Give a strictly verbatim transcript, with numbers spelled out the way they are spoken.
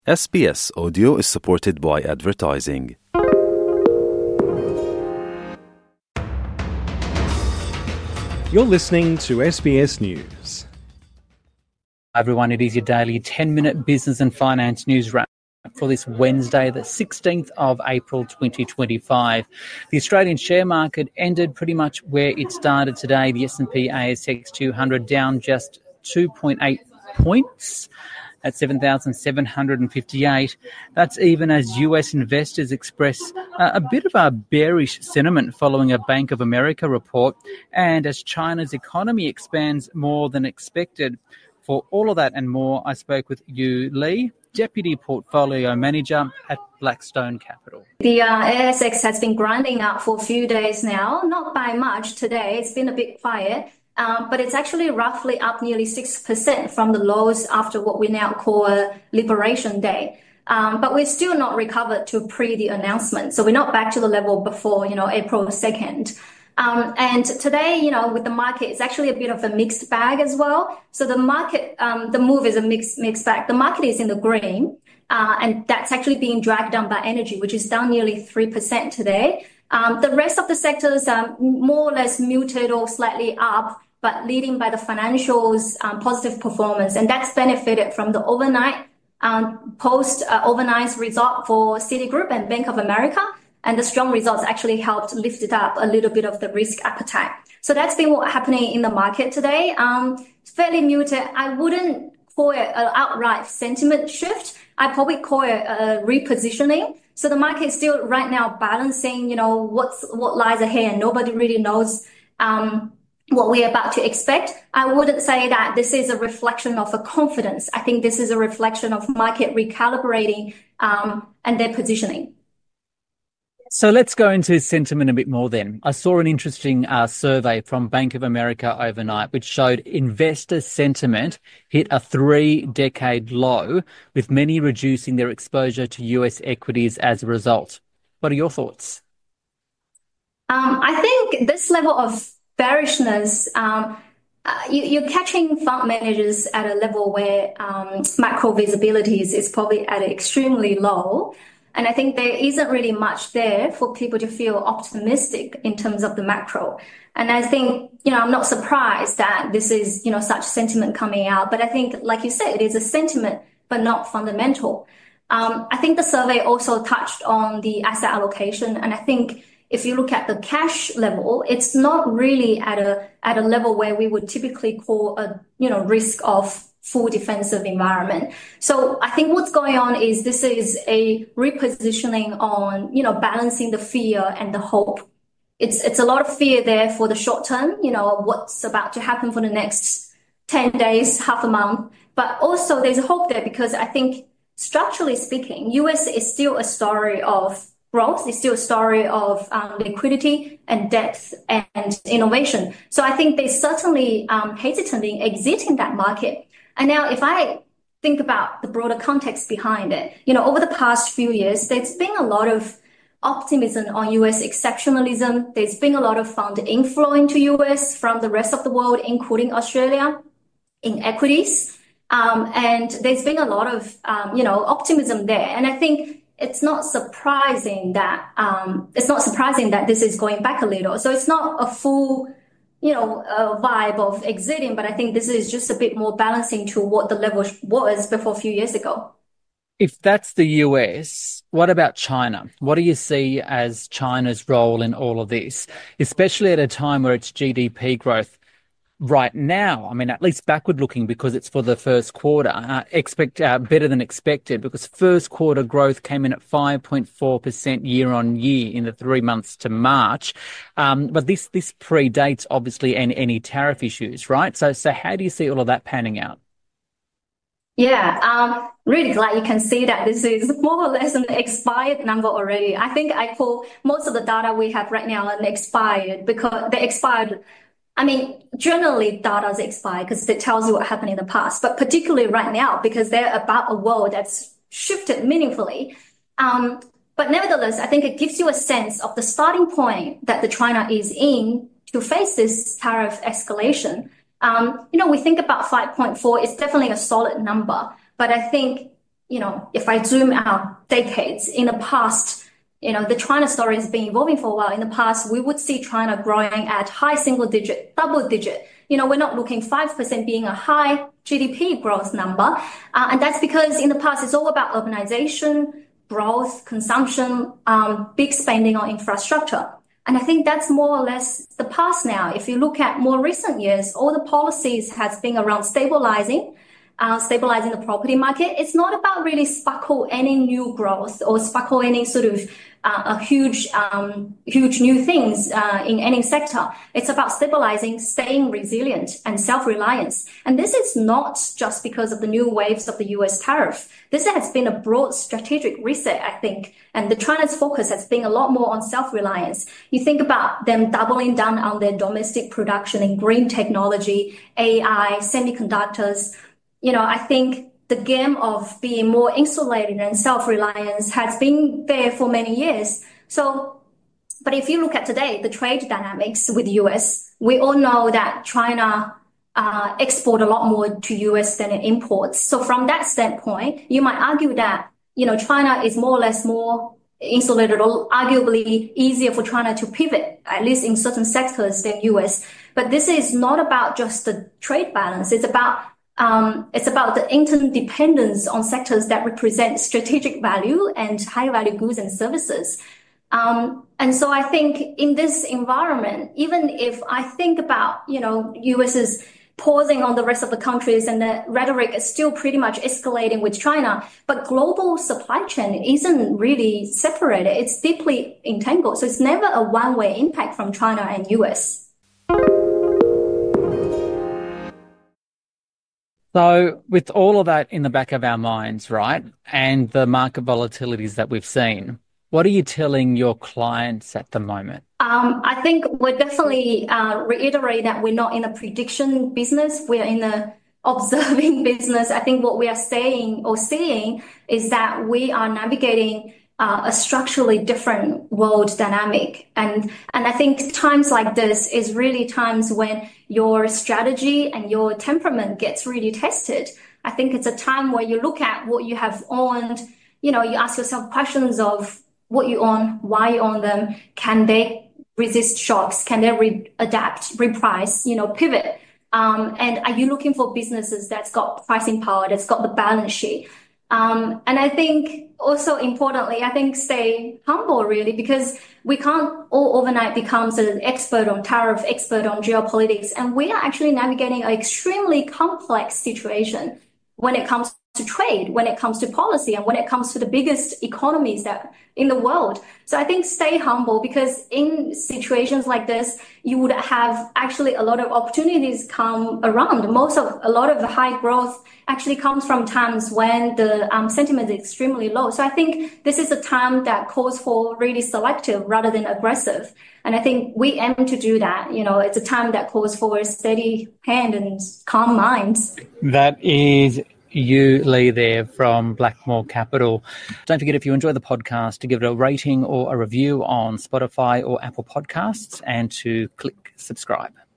S B S Audio is supported by advertising. You're listening to S B S News. Hi everyone, it is your daily ten-minute business and finance news wrap for this Wednesday, the sixteenth of April twenty twenty-five. The Australian share market ended pretty much where it started today. The S and P A S X two hundred down just two point eight points at seven thousand seven hundred fifty-eight. That's even as U S investors express uh, a bit of a bearish sentiment following a Bank of America report and as China's economy expands more than expected. For all of that and more, I spoke with Yu Li, Deputy Portfolio Manager at Blackstone Capital. The uh, A S X has been grinding up for a few days now, not by much today. It's been a bit quiet. Um, but it's actually roughly up nearly six percent from the lows after what we now call a Liberation Day. Um, but we're still not recovered to pre the announcement. So we're not back to the level before, you know, April second. Um, and today, you know, with the market, it's actually a bit of a mixed bag as well. So the market, um, the move is a mixed, mixed bag. The market is in the green, uh, and that's actually being dragged down by energy, which is down nearly three percent today. Um, the rest of the sectors are more or less muted or slightly up, but leading by the financials um, positive performance. And that's benefited from the overnight, um, post uh, overnight result for Citigroup and Bank of America. And the strong results actually helped lift it up a little bit of the risk appetite. So that's been what's happening in the market today. Um, fairly muted. I wouldn't call it an outright sentiment shift. I probably call it a repositioning. So the market is still right now balancing, you know, what's, what lies ahead. Nobody really knows, um, what we're about to expect. I wouldn't say that this is a reflection of a confidence. I think this is a reflection of market recalibrating, um, and their positioning. So let's go into sentiment a bit more then. I saw an interesting uh, survey from Bank of America overnight, which showed investor sentiment hit a three-decade low, with many reducing their exposure to U S equities as a result. What are your thoughts? Um, I think this level of bearishness, um, uh, you, you're catching fund managers at a level where um, macro visibility is, is probably at an extremely low. And I think there isn't really much there for people to feel optimistic in terms of the macro. And I think, you know, I'm not surprised that this is, you know, such sentiment coming out. But I think, like you said, it is a sentiment, but not fundamental. Um, I think the survey also touched on the asset allocation. And I think if you look at the cash level, it's not really at a at a level where we would typically call a, you know, risk of full defensive environment. So I think what's going on is this is a repositioning on, you know, balancing the fear and the hope. It's it's a lot of fear there for the short term, you know, what's about to happen for the next ten days, half a month. But also there's a hope there because I think structurally speaking, U S is still a story of growth. It's still a story of um, liquidity and depth and innovation. So I think they're certainly um, hesitant in exiting that market. And now if I think about the broader context behind it, you know, over the past few years, there's been a lot of optimism on U S exceptionalism. There's been a lot of fund inflow into U S from the rest of the world, including Australia, in equities. Um, and there's been a lot of, um, you know, optimism there. And I think it's not surprising that, um, it's not surprising that this is going back a little. So it's not a full, you know, a vibe of exiting, but I think this is just a bit more balancing to what the level was before a few years ago. If that's the U S, what about China? What do you see as China's role in all of this, especially at a time where its G D P growth right now, I mean, at least backward looking because it's for the first quarter, uh, expect uh, better than expected because first quarter growth came in at five point four percent year on year in the three months to March. Um, but this this predates obviously any, any tariff issues, right? So so how do you see all of that panning out? Yeah, um, really glad you can see that this is more or less an expired number already. I think I call most of the data we have right now an expired because they expired. I mean, generally data is expired because it tells you what happened in the past, but particularly right now because they're about a world that's shifted meaningfully. Um, but nevertheless, I think it gives you a sense of the starting point that the China is in to face this tariff escalation. Um, you know, we think about five point four, it's definitely a solid number, but I think you know, if I zoom out decades in the past, you know, the China story has been evolving for a while. In the past, we would see China growing at high single digit, double digit. You know, we're not looking five percent being a high G D P growth number. Uh, and that's because in the past, it's all about urbanization, growth, consumption, um, big spending on infrastructure. And I think that's more or less the past now. If you look at more recent years, all the policies has been around stabilizing, uh, stabilizing the property market. It's not about really sparkle any new growth or sparkle any sort of uh, a huge, um, huge new things uh, in any sector. It's about stabilizing, staying resilient and self-reliance. And this is not just because of the new waves of the U S tariff. This has been a broad strategic reset, I think. And the China's focus has been a lot more on self-reliance. You think about them doubling down on their domestic production in green technology, A I, semiconductors. You know, I think the game of being more insulated and self-reliance has been there for many years. So, but if you look at today, the trade dynamics with the U S, we all know that China uh, export a lot more to U S than it imports. So from that standpoint, you might argue that, you know, China is more or less more insulated or arguably easier for China to pivot, at least in certain sectors than U S. But this is not about just the trade balance. It's about Um, it's about the interdependence on sectors that represent strategic value and high value goods and services. Um, and so I think in this environment, even if I think about, you know, U S is pausing on the rest of the countries and the rhetoric is still pretty much escalating with China, but global supply chain isn't really separated. It's deeply entangled. So it's never a one-way impact from China and U S. So with all of that in the back of our minds, right, and the market volatilities that we've seen, what are you telling your clients at the moment? Um, I think we're definitely uh, reiterate that we're not in a prediction business. We're in a observing business. I think what we are saying or seeing is that we are navigating Uh, a structurally different world dynamic. And, and I think times like this is really times when your strategy and your temperament gets really tested. I think it's a time where you look at what you have owned, you know, you ask yourself questions of what you own, why you own them, can they resist shocks, can they re- adapt, reprice, you know, pivot. Um, and are you looking for businesses that's got pricing power, that's got the balance sheet? Um, and I think also importantly, I think stay humble really, because we can't all overnight become sort of expert on tariff, expert on geopolitics. And we are actually navigating an extremely complex situation when it comes to trade, when it comes to policy, and when it comes to the biggest economies that in the world. So I think stay humble, because in situations like this, you would have actually a lot of opportunities come around. Most of a lot of the high growth actually comes from times when the um, sentiment is extremely low. So I think this is a time that calls for really selective rather than aggressive. And I think we aim to do that. You know, it's a time that calls for a steady hand and calm minds. That is you, Lee, there from Blackmore Capital. Don't forget, if you enjoy the podcast, to give it a rating or a review on Spotify or Apple Podcasts and to click subscribe.